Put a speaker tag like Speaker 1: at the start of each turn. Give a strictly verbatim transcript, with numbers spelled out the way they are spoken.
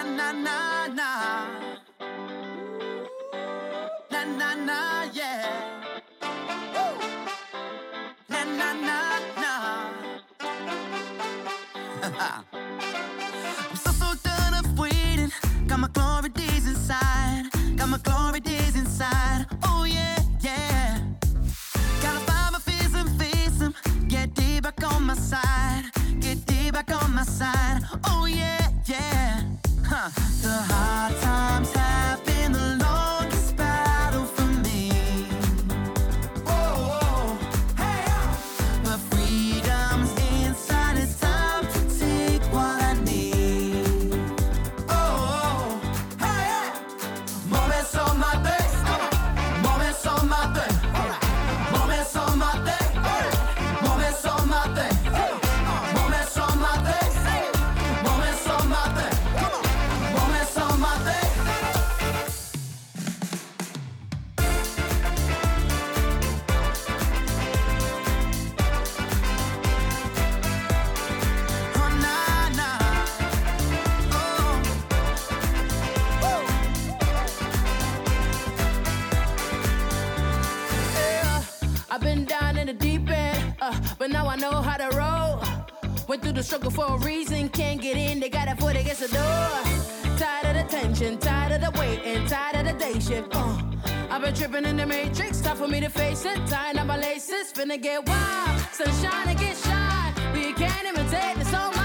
Speaker 1: na na na. Na na na, yeah. Woo. Na na na na. I'm so so done of waiting. Got my glory days inside. Got my glory days inside. Oh yeah, yeah. Gotta find my fears and face them. Get deep back on my side. Get deep back on my side. Oh yeah, yeah. Huh. The hard times have been the longest battle for me. Oh, oh. Hey, oh. But freedom's inside. It's time to take what I need. Oh, oh. Hey, hey. Moments on my day. Moments on my day. Moments on my day. Moments on my day. Moments on my day. Moments on my day. Moments on my day. Oh, nah, nah. Oh. Woo.
Speaker 2: Yeah, I've been down in the deep end, uh, but now I know how to roll. Went through the struggle for a reason, can't get in, they got a foot against the door. Tired of the tension, tired of the waiting, tired of the day shift. Uh, I've been tripping in the matrix, time for me to face it. Tying up my laces, finna get wild, sunshine and get shine. We can't imitate the song.